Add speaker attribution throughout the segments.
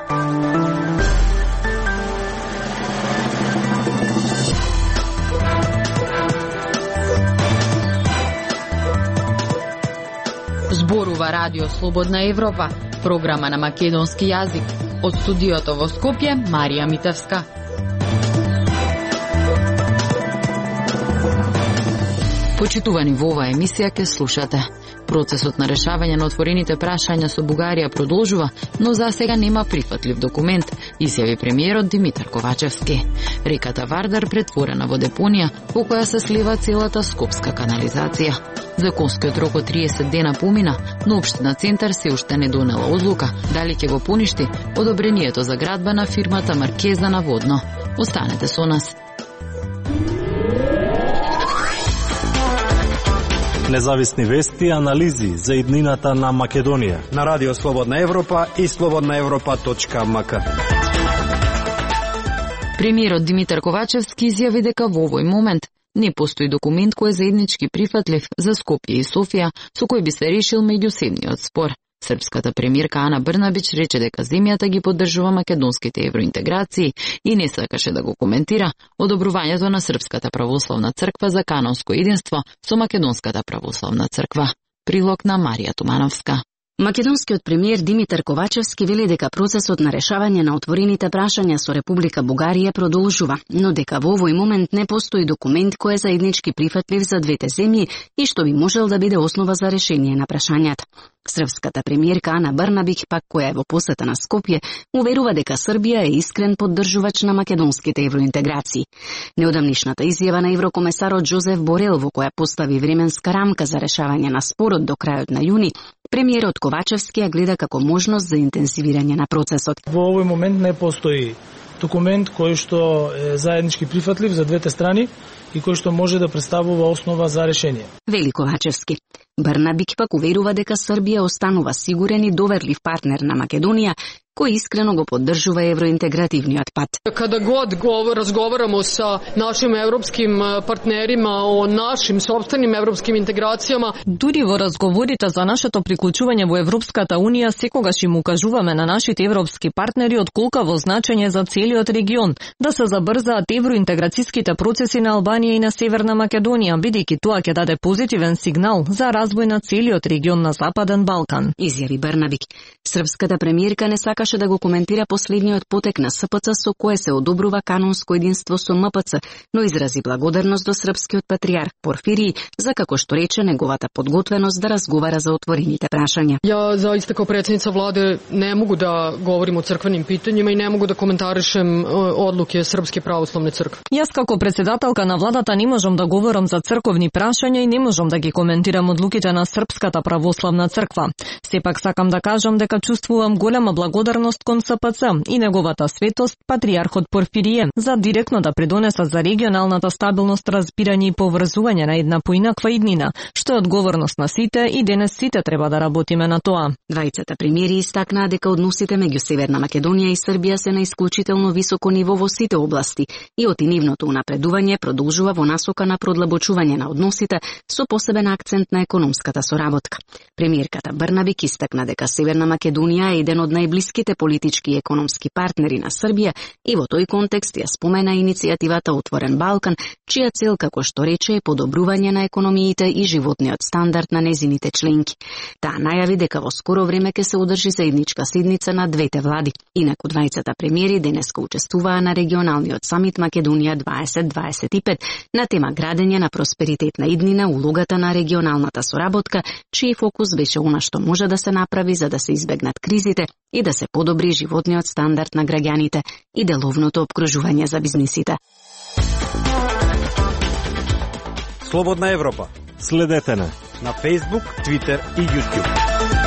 Speaker 1: Зборува Радио Слободна Европа, програма на македонски јазик. Од студиото во Скопје, Марија Митевска. Почитувани, во оваа емисија ке слушате. Процесот на решавање на отворените прашања со Бугарија продолжува, но за сега нема прифатлив документ, изјави премиерот Димитар Ковачевски. Реката Вардар претворена во депонија во која се слива целата скопска канализација. Законскиот рок од 30 дена помина, но Општина Центар се уште не донела одлука дали ќе го поништи одобрението за градба на фирмата Маркеза на Водно. Останете со нас.
Speaker 2: Независни вести и анализи за иднината на Македонија
Speaker 3: на Радио Слободна Европа и slobodnaevropa.mk.
Speaker 1: Премиерот Димитар Ковачевски изјави дека во овој момент не постои документ кој е заеднички прифатлив за Скопје и Софија, со кој би се решил меѓусебниот спор. Српската премиерка Ана Брнабич рече дека земјата ги поддржува македонските евроинтеграции и не сакаше да го коментира одобрувањето на Српската православна црква за канонско единство со Македонската православна црква. Прилог на Марија Тумановска.
Speaker 4: Македонскиот премиер Димитар Ковачевски вели дека процесот на решавање на отворените прашања со Република Бугарија продолжува, но дека во овој момент не постои документ кој е заеднички прифатлив за двете земји и што би можел да биде основа за решение на прашањата. Српската премиерка Ана Брнабич, пак која е во посета на Скопје, уверува дека Србија е искрен поддржувач на македонските евроинтеграции. Неодамнишната изјава на еврокомесарот Джозеф Борел, во која постави временска рамка за решавање на спорот до крајот на јуни, премиерот Ковачевски ја гледа како можност за интензивирање на процесот.
Speaker 5: Во овој момент не постои документ кој што е заеднички прифатлив за двете страни и кој што може да представува основа за решение.
Speaker 4: Вели Ковачевски. Брнабич пак уверува дека Србија останува сигурен и доверлив партнер на Македонија, кој искрено го поддржува евроинтегративниот пат.
Speaker 6: Kada god razgovaramo sa našim evropskim partnerima o našim sopstvenim evropskim integracijama,
Speaker 7: дури во разговорите за нашето приклучување во Европската унија, секогаш им укажуваме на нашите европски партнери од колкаво значење за целиот регион да се забрзаат евроинтеграцијските процеси на Албанија и на Северна Македонија, бидејќи тоа ќе даде позитивен сигнал за развој на целиот регион на Западен Балкан.
Speaker 4: Изјави Брнабич. Српската премиерка не сакаше да го коментира последниот потек на СПЦ со кое се одобрува канонско единство со МПЦ, но изрази благодарност до српскиот патриарх Порфирија за, како што рече, неговата подготвеност да разговара за отворените прашања.
Speaker 6: Ja zaista kao predsjednica vlade ne mogu da govorim o crkvenim pitanjima i ne mogu da komentarišem odluke Srpske pravoslavne crkve.
Speaker 7: Јас како председателка на владата не можам да говорам за црковни прашања и не можам да ги коментирам одлуките на Српската православна црква. Сепак сакам да кажам дека чувствувам голема благодарност кон СПЦ и неговата светост патриархот Порфирија за директно да придонесат за регионалната стабилност, разбирање и поврзување на една поинаква иднина, што е одговорност на сите и денес сите треба да работиме на тоа.
Speaker 4: Двајцата премиери истакнаа дека односите меѓу Северна Македонија и Србија се на исклучително високо ниво во сите области и отинивното унапредување продолжува во насока на продлабочување на односите со посебен акцент на економската соработка. Премиерката Брнабич истакна дека Северна Македонија е еден од најблиските политички и економски партнери на Србија и во тој контекст ја спомена иницијативата Отворен Балкан, чија цел, како што рече, е подобрување на економиите и животниот стандард на незините членки. Таа најави дека во скоро време ќе се одржи заедничка седница на двете влади. Инаку двајцата премиери денеска учествуваа на регионалниот самит Македонија 2025 на тема градење на просперитетна иднина, улогата на регионалната соработка, чиј фокус беше она што може да се направи за да се избегнат кризите и да се подобри животниот стандард на граѓаните и деловното опкружување за бизнисите.
Speaker 3: Слободна Европа.
Speaker 2: Следете не
Speaker 3: на Facebook, Twitter и YouTube.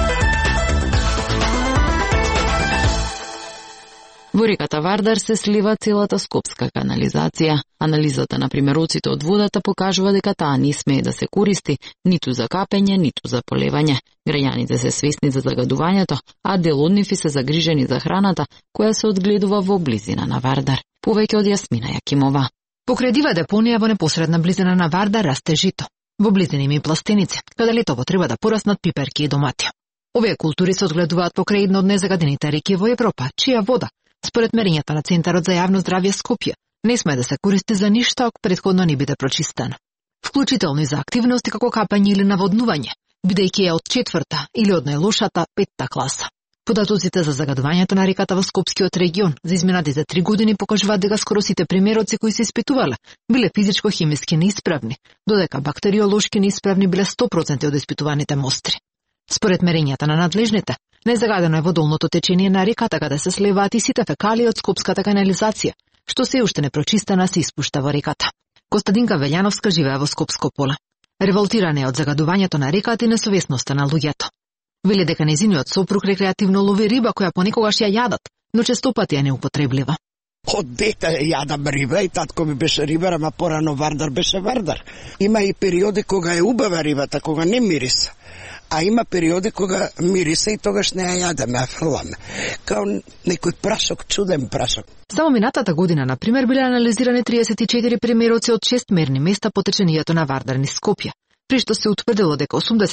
Speaker 1: Во реката Вардар се слива целата скопска канализација. Анализата на примероците од водата покажува дека таа не смее да се користи ниту за капење, ниту за полевање. Граѓаните се свесни за загадувањето, а дел од нив се загрижени за храната која се одгледува во близина на Вардар. Повеќе од Јасмина Јакимова.
Speaker 8: Покрај дива депонија во непосредна близина на Вардар расте жито. Во близина има и пластеници, каде летово треба да пораснат пиперки и домати. Овие култури се одгледуваат покрај една од незагадените реки во Европа, чија вода, според мерењата на Центарот за јавно здравје Скопје, не сме да се користи за ништо ако претходно не биде прочистена. Вклучително и за активности како капање или наводнување, бидејќи е од 4-та или од најлошата 5-та класа. Податоците за загадувањето на реката во Скопскиот регион за изминатите 3 години покажуваат дека скоро сите примероци кои се испитувале биле физичко-химиски неисправни, додека бактериолошки неисправни биле 100% од испитуваните мостри. Според мерењата на надлежните, незагадено е водолното течение на реката каде се сливаат и сите фекалии од скопската канализација, што се уште непрочистена се испушта во реката. Костадинка Велјановска живее во Скопско поле. Револтирана е од загадувањето на реката и несовесноста на луѓето. Вели дека нејзиниот сопруг рекреативно лови риба која понекогаш ја јадат, но честопати е неупотреблива.
Speaker 9: Од дете јадам риба и татко ми беше рибар, ама порано вардар беше вардар. Има и периоди кога е убава рибата, кога не мириса. А има периоди кога мириса и тогаш не ја јадеме, а фрламе. Као некој прашок, чуден прашок.
Speaker 8: Само минатата година, например, биле анализирани 34 примероци од 6 мерни места по течението на Вардар низ Скопје, при што се утврдило дека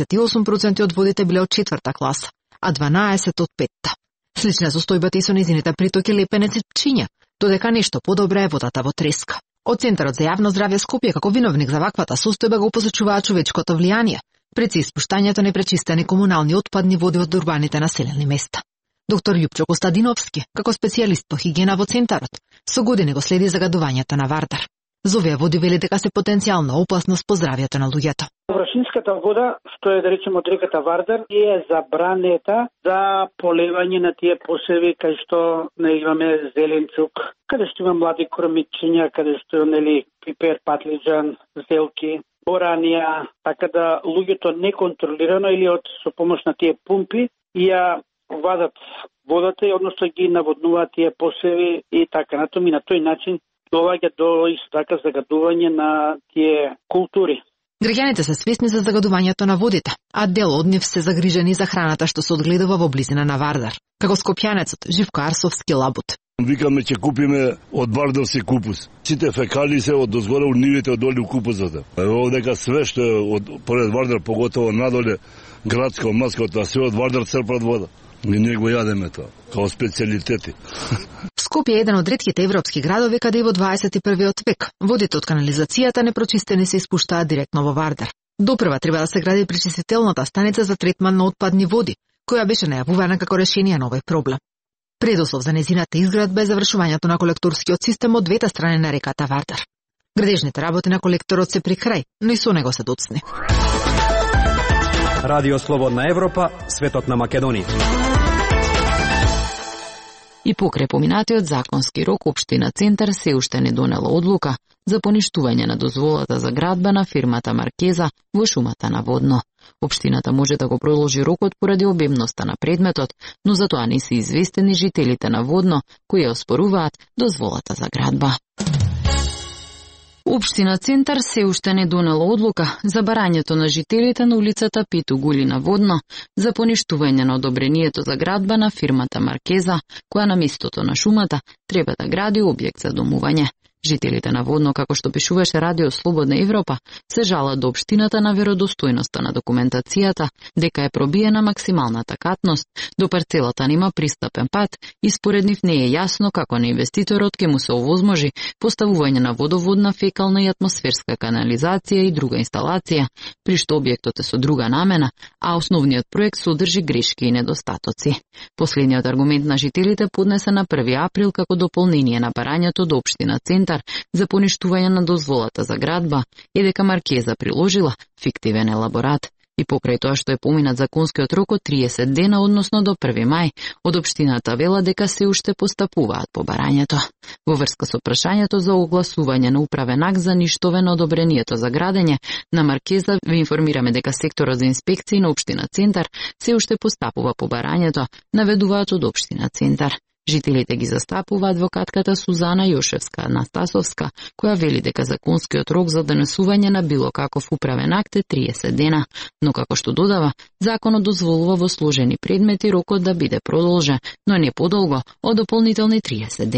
Speaker 8: 88% од водите биле од 4-та класа, а 12 од 5-та. Слична состојбата и со незините притоки Лепенец и Пчиња, додека нешто подобра е водата во Треска. Од Центарот за јавно здравје Скопје како виновник за ваквата состојба го посочуваат човечкото влијание, пред испуштањето непречистени комунални отпадни води од урбаните населени места. Доктор Јупчо Костадиновски, како специјалист по хигиена во Центарот, со години го следи загадувањето на Вардар. За овие води вели дека се потенцијална опасност по здравјето на луѓето.
Speaker 10: Вршинската вода, што е да речеме од реката Вардар, е забранета за полевање на тие посеви кај што не имаме зеленчук, каде што има млади кромичиња, каде што пипер, патлиџан, зелки, боранија, така да луѓето неконтролирано или со помош на тие пумпи ја вадат водата и односно ги наводнуваат тие посеви и така натаму и на тој начин доаѓа до исто така загадување на тие култури.
Speaker 8: Граѓаните се свесни за загадувањето на водите, а дел од нив се загрижени за храната што се одгледува во близина на Вардар, како скопјанецот Живко Арсовски Лабут.
Speaker 11: Викаме ќе купиме од вардарски купус. Сите фекалии се од дозгоре у нивите од долу купусата. Ево дека све што е од поред Вардар, поготово надоле градска маската, све од Вардар црпат вода. И ние го јадеме тоа, као специјалитети.
Speaker 8: Скопје е еден од ретките европски градови каде и во 21. век водите од канализацијата непрочистени се испуштаат директно во Вардар. Допрва треба да се гради пречистителната станица за третман на отпадни води, која беше најавувана како решение на овој проблем. Предуслов за незината изградба е завршувањето на колекторскиот систем од двете страни на реката Вардар. Градежните работи на колекторот се при крај, но и со него се доцни.
Speaker 3: Радио Слободна Европа, светот на Македонија.
Speaker 1: И покрај поминатиот законски рок, Општина Центар се уште не донела одлука за поништување на дозволата за градба на фирмата Маркеза во шумата на Водно. Општината може да го продолжи рокот поради обемноста на предметот, но за тоа не се известени жителите на Водно кои ја оспоруваат дозволата за градба. Општина Центар се уште не донела одлука за барањето на жителите на улицата Пету Гули на Водно за поништување на одобрението за градба на фирмата Маркеза, која на местото на шумата треба да гради објект за домување. Жителите на Водно, како што пишуваше Радио Слободна Европа, се жалат до општината на веродостојноста на документацијата, дека е пробиена максималната катност, до парцелата нема пристапен пат и според нив не е јасно како на инвеститорот ќе му се овозможи поставување на водоводна, фекална и атмосферска канализација и друга инсталација, при што објектот е со друга намена, а основниот проект содржи грешки и недостатоци. Последниот аргумент на жителите поднесе на 1 април како дополнение на барањето до Општина Центар за поништување на дозволата за градба е дека Маркеза приложила фиктивен елаборат и покрај тоа што е поминат законскиот рок од 30 дена, односно до 1 мај, од општината вела дека се уште постапуваат по барањето. Во врска со прашањето за огласување на управен акт за ништове на одобрението за градење на Маркеза, ви информираме дека секторот за инспекции на Општина Центар се уште постапува по барањето, наведуваат од Општина Центар. Жителите ги застапува адвокатката Сузана Јошевска Анастасовска, која вели дека законскиот рок за донесување на било каков управен акт е 30 дена, но како што додава, законот дозволува во сложени предмети рокот да биде продолжен, но не подолго од дополнителни 30 дена.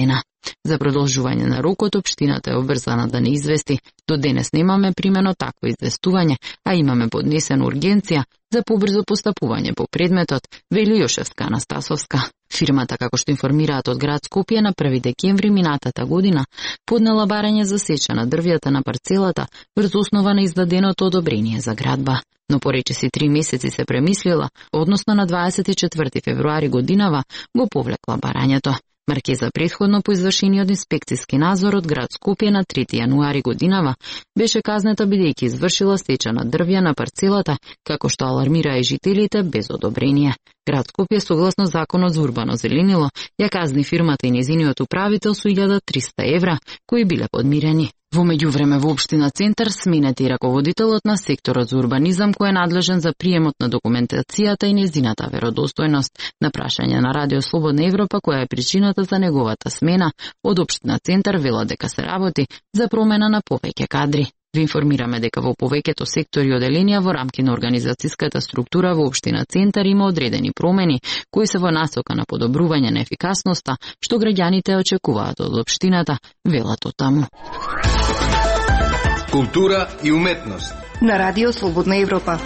Speaker 1: За продолжување на рокот, општината е обврзана да не извести. До денес немаме примено такво известување, а имаме поднесена ургенција за побрзо постапување по предметот, вели Јошевска Анастасовска. Фирмата, како што информираат од град Скопје, на 1 декември минатата година поднела барање за сеча на дрвјата на парцелата врз основа на издаденото одобрение за градба. Но поречиси 3 месеци се премислила, односно на 24 февруари годинава го повлекла барањето. Маркеза претходно по извршениот инспекцијски надзор од град Скопје на 3 јануари годинава беше казнета бидејќи извршила сеча на дрвја на парцелата, како што алармираа и жителите без одобрение. Град Скопје, согласно законот за урбано зеленило, ја казни фирмата и нејзиниот управител со 1300 евра, кои биле подмирени. Во меѓувреме во општина Центар сменет и раководителот на секторот за урбанизам кој е надлежен за приемот на документацијата и нејзината веродостојност. На прашање на Радио Слободна Европа која е причината за неговата смена, од општина Центар вела дека се работи за промена на повеќе кадри. Ви информираме дека во повеќето сектори и оделенија во рамки на организацијската структура во општина Центар има одредени промени кои се во насока на подобрување на ефикасноста, што граѓаните очекуваат од општината, велат од таму.
Speaker 12: Култура и уметност
Speaker 13: на Радио Слободна Европа.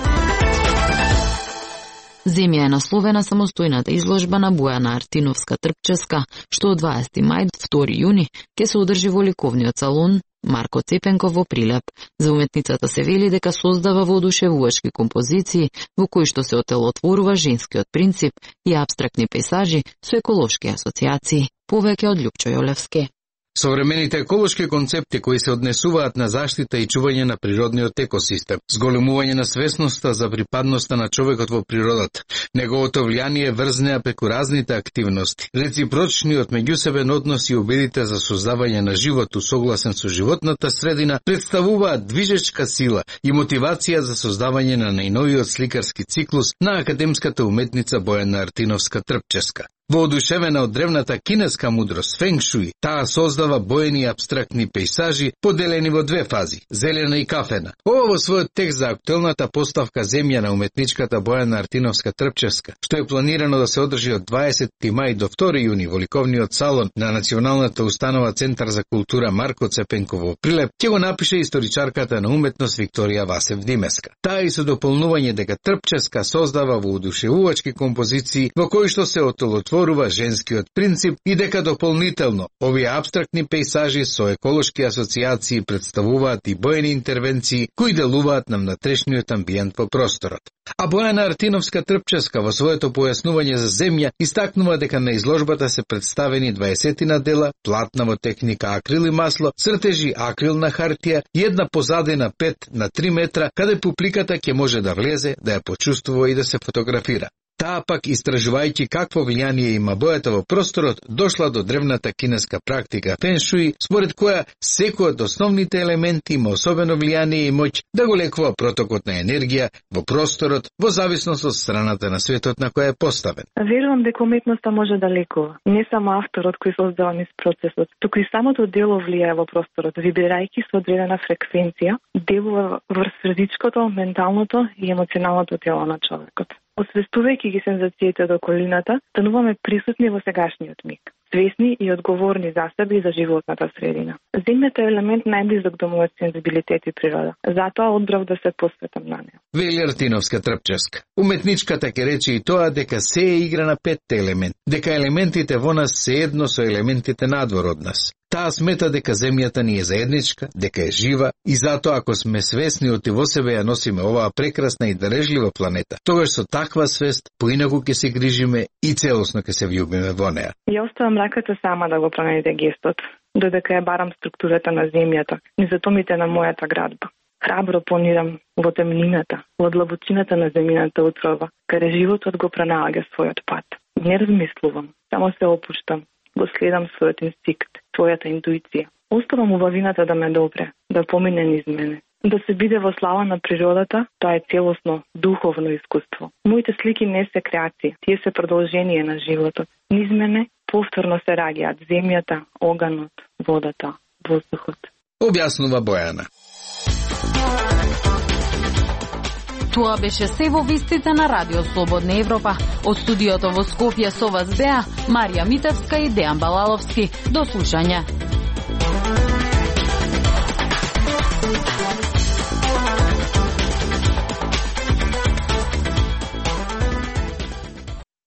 Speaker 1: Земја е насловена самостојната изложба на Бојана Артиновска Трпческа, што од 20 мај до 2 јуни ќе се одржи во ликовниот салон Марко Цепенков во Прилеп. За уметницата се вели дека создава воодушевувачки композиции во кои што се отелотворува женскиот принцип и апстрактни пейсажи со еколошки асоциации. Повеќе од Лјупчо Јолевски.
Speaker 12: Современите еколошки концепти кои се однесуваат на заштита и чување на природниот екосистем, зголемување на свесноста за припадноста на човекот во природата, неговото влијание врзнеа преку разните активности, реципрочниот меѓусебен однос и обидите за создавање на живот усогласен со животната средина представуваат движечка сила и мотивација за создавање на најновиот сликарски циклус на академската уметница Бојана Артиновска Трпческа. Воодушевена од древната кинеска мудрост фенг шуи, таа создава боени апстрактни пейсажи поделени во 2 фази, зелена и кафена. Ова во својот текст за актуелната поставка Земја на уметничката Бојана Артиновска Трпческа, што е планирано да се одржи од 20 мај до 2 јуни во ликовниот салон на Националната установа Центар за култура Марко Цепенков во Прилеп, ќе го напише историчарката на уметност Викторија Васев Димеска. Таа и со дополнување дека Трпческа создава воодушевувачки композиции во кои што се отелотворува женскиот принцип и дека дополнително овие апстрактни пейсажи со еколошки асоциации представуваат и боени интервенции кои делуваат на внатрешниот амбиент во просторот. А Бојана Артиновска Трпческа во своето појаснување за Земја истакнува дека на изложбата се представени 20 дела, платна во техника акрил и масло, цртежи акрил на хартија и една позадина 5 на 3 метра, каде публиката ќе може да влезе, да ја почувствува и да се фотографира. Таа пак, истражувајќи какво влијание има бојата во просторот, дошла до древната кинеска практика фен шуи, според која секој од основните елементи има особено влијание и моќ да го лекува протокот на енергија во просторот во зависност од страната на светот на која е поставен.
Speaker 14: Верувам дека уметноста може да лекува. Не само авторот кој создава низ процесот, туку и самото дело влијае во просторот, вибирајќи со одредена фреквенција, делува врз физичкото, менталното и емоционалното тело на човекот. Освестувајќи ги сензациите од околината, стануваме присутни во сегашниот миг, свесни и одговорни за себе и за животната средина. Земјата е елемент најблизок до мојот сензибилитет и природа, затоа одбрав да се посветам на неа.
Speaker 12: Вели Артиновска Трпческа. Уметничката ќе рече и тоа дека се е игра на 5 елемент, дека елементите во нас се едно со елементите надвор од нас. Таа смета дека земјата ни е заедничка, дека е жива и затоа ако сме свесни од во себе ја носиме оваа прекрасна и дарежлива планета, тогаш со таква свест поинаку ќе се грижиме и целосно ќе се влюбиме во неа.
Speaker 14: Ја оставам раката сама да го промените гестот, додека ја барам структурата на земјата, низатомите на мојата градба. Храбро понирам во темнината, во длабочината на земјината утрова, каде животот го пронаоѓа својот пат. Не размислувам, само се опуштам, го следам својот инстинкт, својата интуиција. Оставам убавината да ме допре, да помине низ мене. Да се биде во слава на природата, тоа е целосно духовно искуство. Моите слики не се креации, тие се продолжение на животот. Низ мене повторно се раѓаат земјата, оганот, водата, воздухот.
Speaker 12: Објаснува Бојана.
Speaker 1: Тоа беше се во вестите на Радио Слободна Европа. Од студиото во Скопје со вас беа Марија Митевска и Дејан Балаловски. До слушање.